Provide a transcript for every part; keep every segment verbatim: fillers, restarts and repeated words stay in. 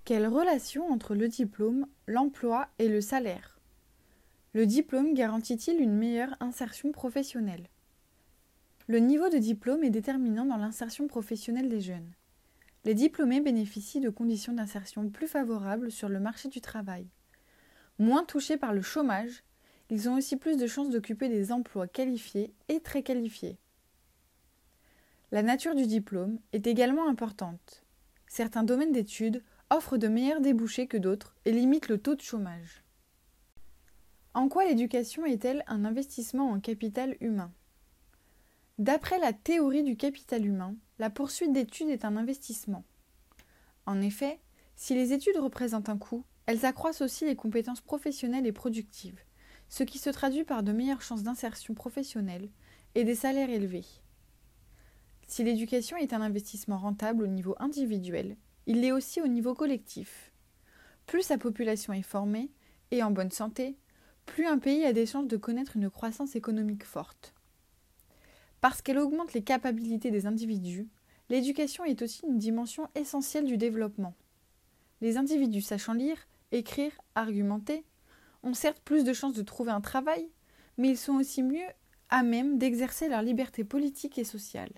Quelle relation entre le diplôme, l'emploi et le salaire? Le diplôme garantit-il une meilleure insertion professionnelle? Le niveau de diplôme est déterminant dans l'insertion professionnelle des jeunes. Les diplômés bénéficient de conditions d'insertion plus favorables sur le marché du travail. Moins touchés par le chômage, ils ont aussi plus de chances d'occuper des emplois qualifiés et très qualifiés. La nature du diplôme est également importante. Certains domaines d'études offrent de meilleurs débouchés que d'autres et limitent le taux de chômage. En quoi l'éducation est-elle un investissement en capital humain? D'après la théorie du capital humain, la poursuite d'études est un investissement. En effet, si les études représentent un coût, elles accroissent aussi les compétences professionnelles et productives, ce qui se traduit par de meilleures chances d'insertion professionnelle et des salaires élevés. Si l'éducation est un investissement rentable au niveau individuel, il l'est aussi au niveau collectif. Plus sa population est formée et en bonne santé, plus un pays a des chances de connaître une croissance économique forte. Parce qu'elle augmente les capacités des individus, l'éducation est aussi une dimension essentielle du développement. Les individus sachant lire, écrire, argumenter, ont certes plus de chances de trouver un travail, mais ils sont aussi mieux à même d'exercer leur liberté politique et sociale.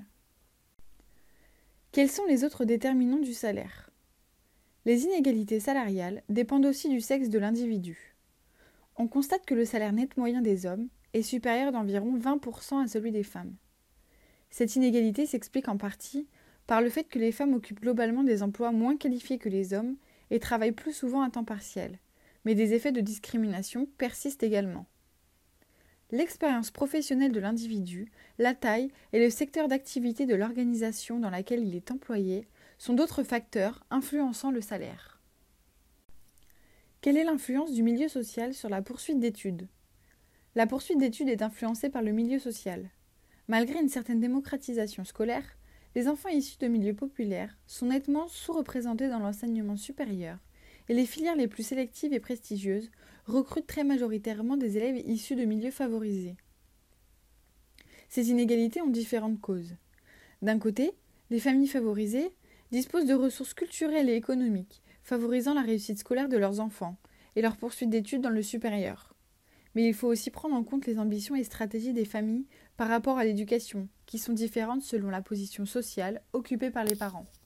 Quels sont les autres déterminants du salaire? Les inégalités salariales dépendent aussi du sexe de l'individu. On constate que le salaire net moyen des hommes est supérieur d'environ vingt pour cent à celui des femmes. Cette inégalité s'explique en partie par le fait que les femmes occupent globalement des emplois moins qualifiés que les hommes et travaillent plus souvent à temps partiel, mais des effets de discrimination persistent également. L'expérience professionnelle de l'individu, la taille et le secteur d'activité de l'organisation dans laquelle il est employé sont d'autres facteurs influençant le salaire. Quelle est l'influence du milieu social sur la poursuite d'études? La poursuite d'études est influencée par le milieu social. Malgré une certaine démocratisation scolaire, les enfants issus de milieux populaires sont nettement sous-représentés dans l'enseignement supérieur et les filières les plus sélectives et prestigieuses recrutent très majoritairement des élèves issus de milieux favorisés. Ces inégalités ont différentes causes. D'un côté, les familles favorisées disposent de ressources culturelles et économiques, favorisant la réussite scolaire de leurs enfants et leur poursuite d'études dans le supérieur. Mais il faut aussi prendre en compte les ambitions et stratégies des familles par rapport à l'éducation, qui sont différentes selon la position sociale occupée par les parents.